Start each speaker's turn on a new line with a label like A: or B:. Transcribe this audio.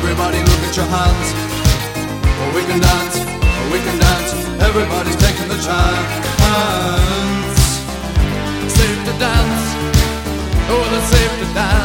A: Everybody look at your hands. Oh, we can dance, oh, we can dance. Everybody's taking the chance. Safe to dance, oh, it's safe to dance.